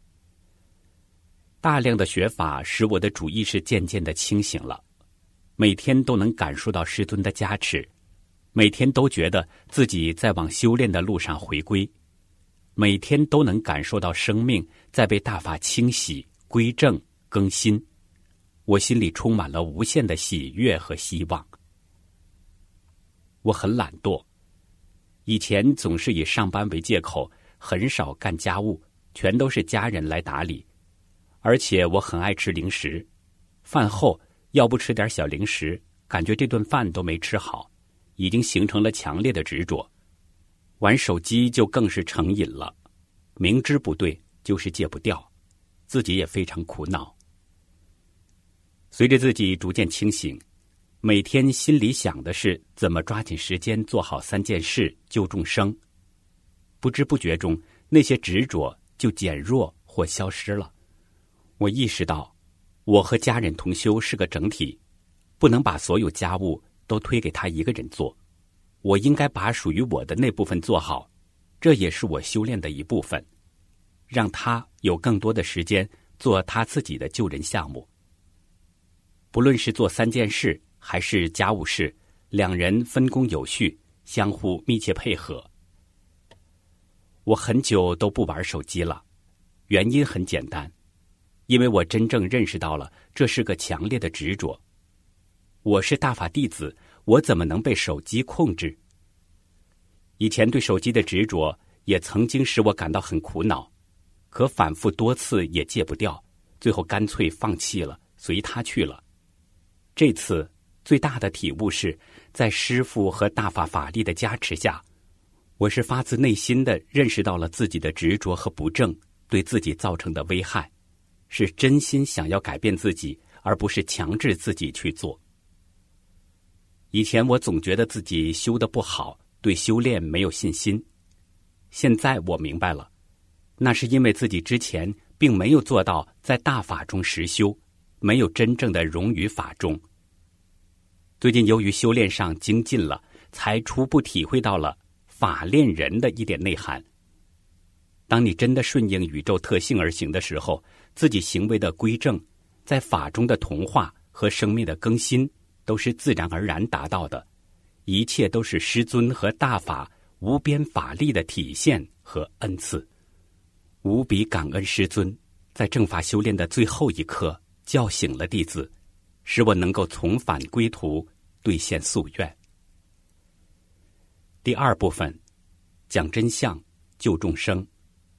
大量的学法使我的主意识渐渐的清醒了，每天都能感受到师尊的加持，每天都觉得自己在往修炼的路上回归。 每天都能感受到生命在被大法清洗、归正、更新，我心里充满了无限的喜悦和希望。我很懒惰，以前总是以上班为借口，很少干家务，全都是家人来打理。而且我很爱吃零食，饭后要不吃点小零食，感觉这顿饭都没吃好，已经形成了强烈的执着。玩手机就更是成瘾了，明知不对，就是戒不掉，自己也非常苦恼。随着自己逐渐清醒，每天心里想的是怎么抓紧时间做好3件事救众生，不知不觉中那些执着就减弱或消失了。我意识到我和家人同修是个整体，不能把所有家务都推给他一个人做，我应该把属于我的那部分做好，这也是我修炼的一部分，让他有更多的时间做他自己的救人项目。不论是做3件事还是家务事，两人分工有序，相互密切配合。我很久都不玩手机了，原因很简单，因为我真正认识到了这是个强烈的执着。我是大法弟子，我怎么能被手机控制？以前对手机的执着也曾经使我感到很苦恼，可反复多次也戒不掉，最后干脆放弃了，随他去了。这次最大的体悟是，在师父和大法法力的加持下，我是发自内心的认识到了自己的执着和不正对自己造成的危害，是真心想要改变自己，而不是强制自己去做。以前我总觉得自己修得不好，对修炼没有信心，现在我明白了，那是因为自己之前并没有做到在大法中实修，没有真正的融于法中。最近由于修炼上精进了，才初步体会到了法炼人的一点内涵。当你真的顺应宇宙特性而行的时候，自己行为的归正，在法中的同化和生命的更新，都是自然而然达到的，一切都是师尊和大法无边法力的体现和恩赐。无比感恩师尊在正法修炼的最后一刻叫醒了弟子，使我能够重返归途，兑现夙愿。第2部分，讲真相，救众生。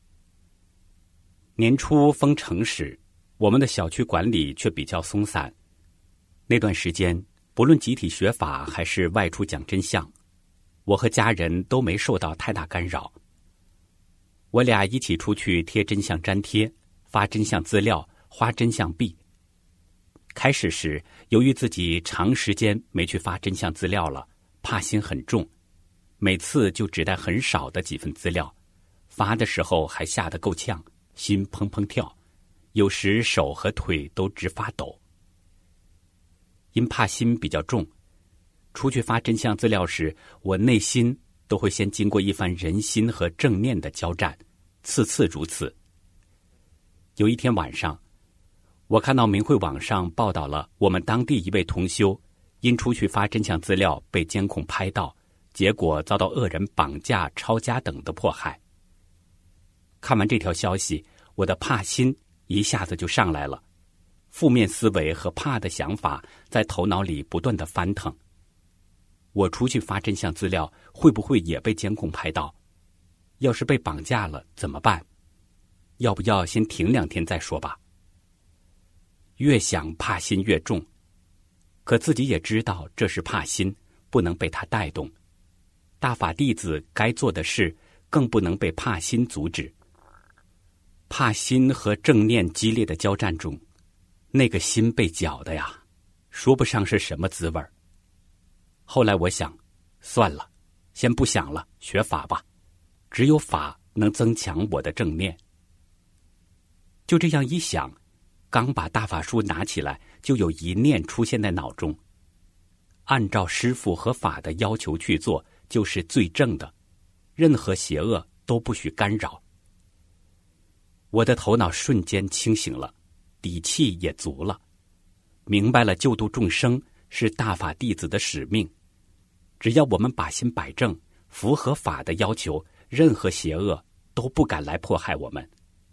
年初封城时，我们的小区管理却比较松散。那段时间，不论集体学法还是外出讲真相，我和家人都没受到太大干扰。我俩一起出去贴真相粘贴，发真相资料，花真相币。开始时，由于自己长时间没去发真相资料了，怕心很重，每次就只带很少的几份资料，发的时候还吓得够呛，心砰砰跳，有时手和腿都直发抖。因怕心比较重，出去发真相资料时，我内心都会先经过一番人心和正念的交战，次次如此。有一天晚上，我看到明慧网上报道了我们当地一位同修因出去发真相资料被监控拍到，结果遭到恶人绑架、抄家等的迫害。看完这条消息，我的怕心一下子就上来了，负面思维和怕的想法在头脑里不断的翻腾。我出去发真相资料，会不会也被监控拍到？要是被绑架了怎么办？要不要先停2天再说吧？越想怕心越重，可自己也知道这是怕心，不能被它带动。大法弟子该做的事，更不能被怕心阻止。怕心和正念激烈的交战中，那个心被搅的呀，说不上是什么滋味儿。后来我想，算了，先不想了，学法吧，只有法能增强我的正念。就这样一想，刚把大法书拿起来，就有一念出现在脑中，按照师父和法的要求去做，就是最正的，任何邪恶都不许干扰。我的头脑瞬间清醒了，底气也足了，明白了救度众生是大法弟子的使命。只要我们把心摆正，符合法的要求，任何邪恶都不敢来迫害我们。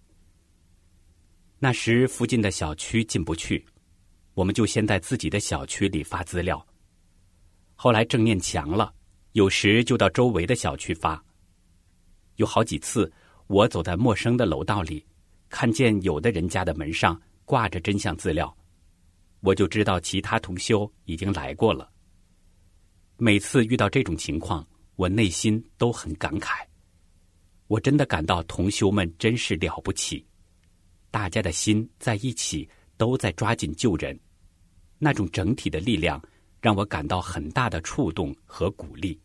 那时附近的小区进不去，我们就先在自己的小区里发资料。后来正念强了，有时就到周围的小区发。有好几次，我走在陌生的楼道里，看见有的人家的门上挂着真相资料，我就知道其他同修已经来过了。每次遇到这种情况，我内心都很感慨。我真的感到同修们真是了不起，大家的心在一起，都在抓紧救人，那种整体的力量让我感到很大的触动和鼓励。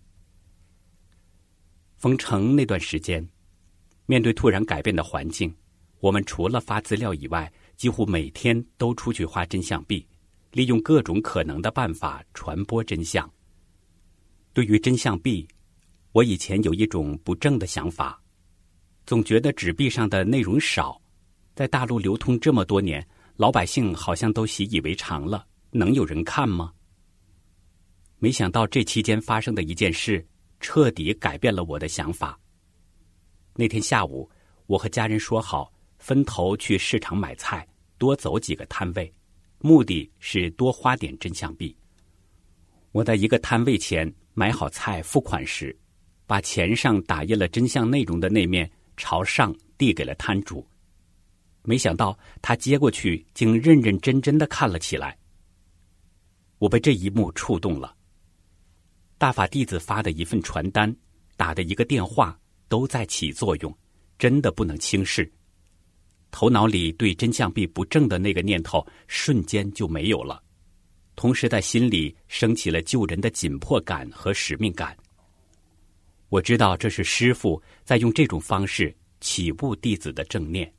封城那段时间，面对突然改变的环境，我们除了发资料以外，几乎每天都出去花真相币，利用各种可能的办法传播真相。对于真相币，我以前有一种不正的想法，总觉得纸币上的内容少，在大陆流通这么多年，老百姓好像都习以为常了，能有人看吗？没想到这期间发生的一件事，彻底改变了我的想法。那天下午，我和家人说好，分头去市场买菜，多走几个摊位，目的是多花点真相币。我在一个摊位前买好菜付款时，把钱上打印了真相内容的那面朝上递给了摊主。没想到他接过去，竟认认真真地看了起来。我被这一幕触动了。大法弟子发的一份传单，打的一个电话，都在起作用，真的不能轻视。头脑里对真相币不正的那个念头瞬间就没有了，同时在心里升起了救人的紧迫感和使命感。我知道这是师父在用这种方式启悟弟子的正念。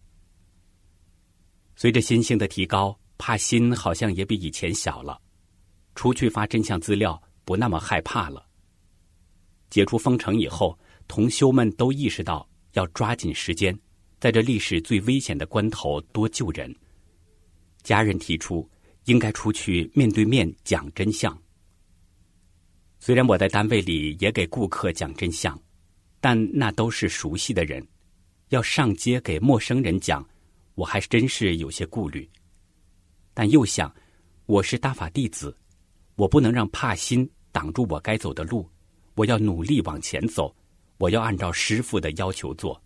随着心性的提高，怕心好像也比以前小了，出去发真相资料不那么害怕了。解除封城以后，同修们都意识到要抓紧时间，在这历史最危险的关头多救人。家人提出应该出去面对面讲真相。虽然我在单位里也给顾客讲真相，但那都是熟悉的人，要上街给陌生人讲，我还真是有些顾虑。但又想，我是大法弟子，我不能让怕心挡住我该走的路，我要努力往前走，我要按照师父的要求做。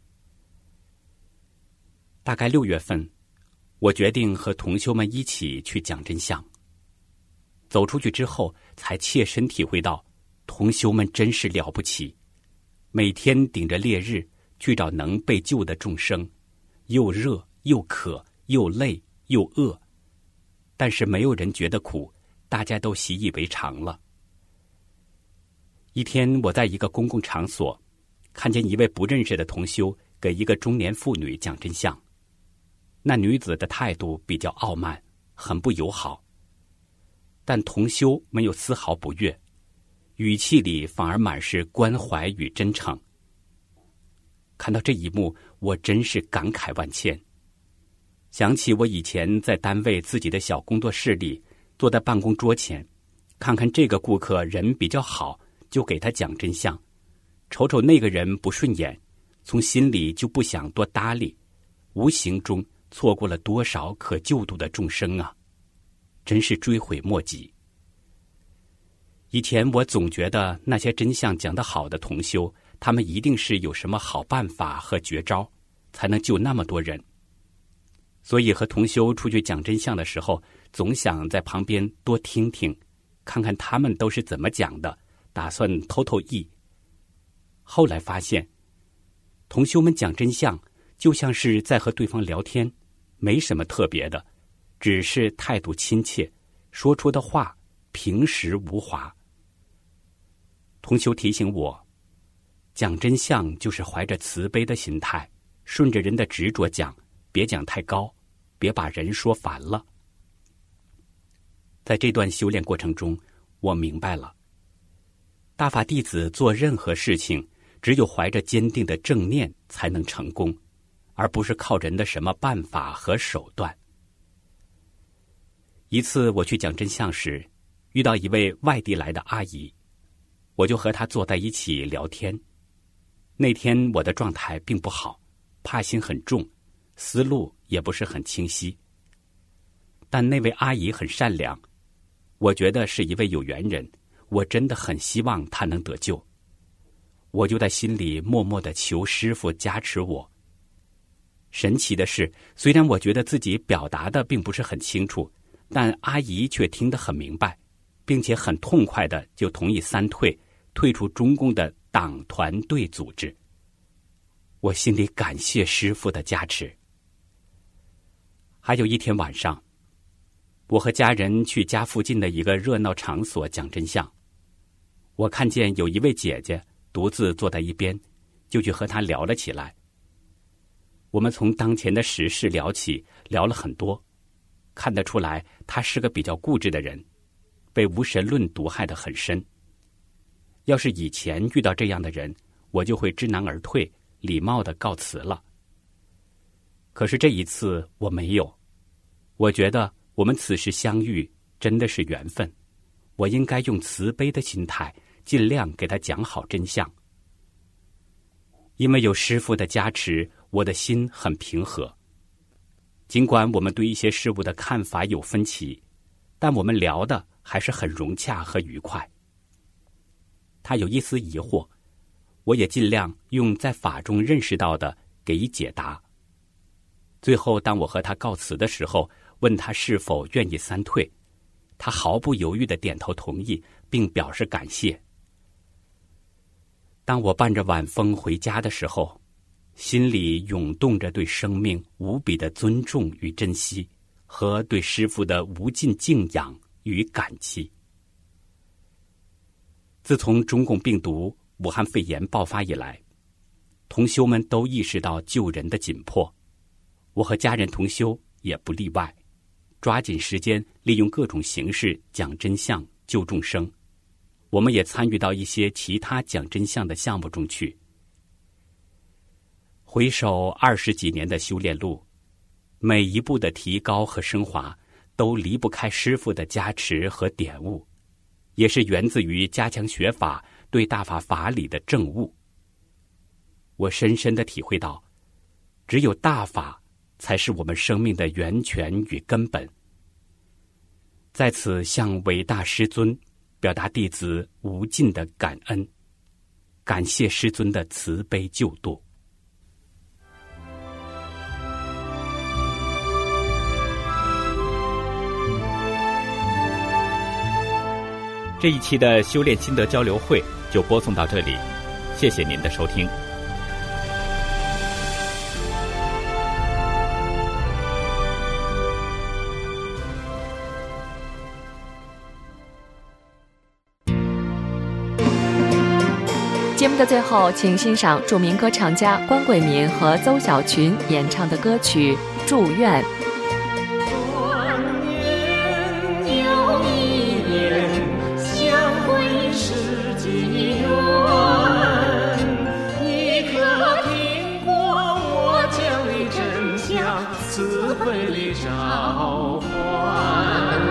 大概6月份，我决定和同修们一起去讲真相。走出去之后，才切身体会到同修们真是了不起，每天顶着烈日去找能被救的众生，又热又渴又累又饿，但是没有人觉得苦，大家都习以为常了。一天，我在一个公共场所看见一位不认识的同修给一个中年妇女讲真相，那女子的态度比较傲慢，很不友好，但同修没有丝毫不悦，语气里反而满是关怀与真诚。看到这一幕，我真是感慨万千，想起我以前在单位自己的小工作室里，坐在办公桌前，看看这个顾客人比较好，就给他讲真相，瞅瞅那个人不顺眼，从心里就不想多搭理，无形中错过了多少可救度的众生啊，真是追悔莫及。以前我总觉得那些真相讲得好的同修，他们一定是有什么好办法和绝招，才能救那么多人。所以和同修出去讲真相的时候，总想在旁边多听听，看看他们都是怎么讲的，打算透透意。后来发现，同修们讲真相就像是在和对方聊天，没什么特别的，只是态度亲切，说出的话平实无华。同修提醒我，讲真相就是怀着慈悲的心态，顺着人的执着讲，别讲太高，别把人说烦了。在这段修炼过程中，我明白了，大法弟子做任何事情，只有怀着坚定的正念才能成功，而不是靠人的什么办法和手段。一次我去讲真相时，遇到一位外地来的阿姨，我就和她坐在一起聊天。 那天我的状态并不好，怕心很重，思路也不是很清晰。但那位阿姨很善良，我觉得是一位有缘人，我真的很希望她能得救。我就在心里默默地求师父加持我。神奇的是，虽然我觉得自己表达的并不是很清楚，但阿姨却听得很明白，并且很痛快的就同意三退，退出中共的党团队组织。我心里感谢师父的加持。还有一天晚上，我和家人去家附近的一个热闹场所讲真相。我看见有一位姐姐独自坐在一边，就去和她聊了起来。我们从当前的时事聊起，聊了很多，看得出来她是个比较固执的人，被无神论毒害得很深。要是以前遇到这样的人，我就会知难而退，礼貌地告辞了。可是这一次我没有，我觉得我们此时相遇真的是缘分，我应该用慈悲的心态，尽量给他讲好真相。因为有师父的加持，我的心很平和。尽管我们对一些事物的看法有分歧，但我们聊的还是很融洽和愉快。他有一丝疑惑，我也尽量用在法中认识到的给予解答。最后当我和他告辞的时候，问他是否愿意三退，他毫不犹豫地点头同意，并表示感谢。当我伴着晚风回家的时候，心里涌动着对生命无比的尊重与珍惜，和对师父的无尽敬仰与感激。自从中共病毒武汉肺炎爆发以来，同修们都意识到救人的紧迫，我和家人同修也不例外，抓紧时间利用各种形式讲真相救众生。我们也参与到一些其他讲真相的项目中去。回首20几年的修炼路，每一步的提高和升华都离不开师父的加持和点悟，也是源自于加强学法对大法法理的证悟。我深深地体会到，只有大法才是我们生命的源泉与根本。在此向伟大师尊表达弟子无尽的感恩，感谢师尊的慈悲救度。这一期的修炼心得交流会就播送到这里，谢谢您的收听。 节目的最后，请欣赏著名歌唱家关桂民和邹小群演唱的歌曲《祝愿》。 慈悲里召唤，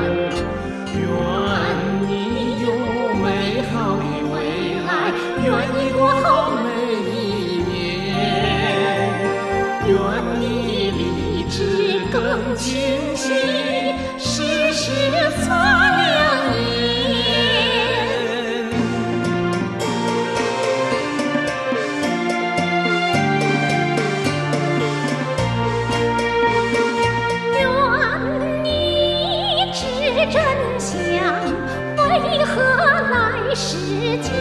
愿你有美好的未来，愿你过好每一年，愿你理智更清晰，时时擦亮眼。真相为何来世间？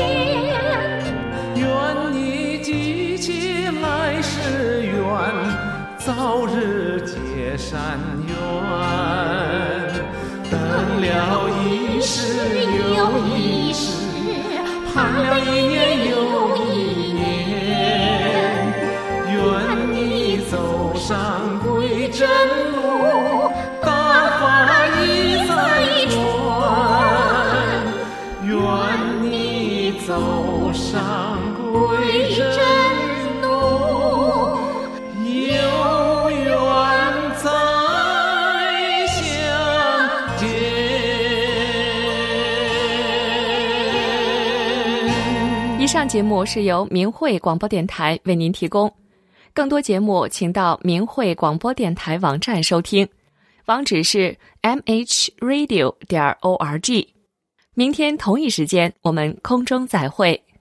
愿你记起来世缘，早日结善缘。等了一世又一世，盼了一年又一年。愿你走上归真路，大法已在传，愿你走上归真路，有缘再相见。 以上上节目是由明慧广播电台为您提供，更多节目请到明慧广播电台网站收听，网址是 mhradio.org。明天同一时间我们空中再会。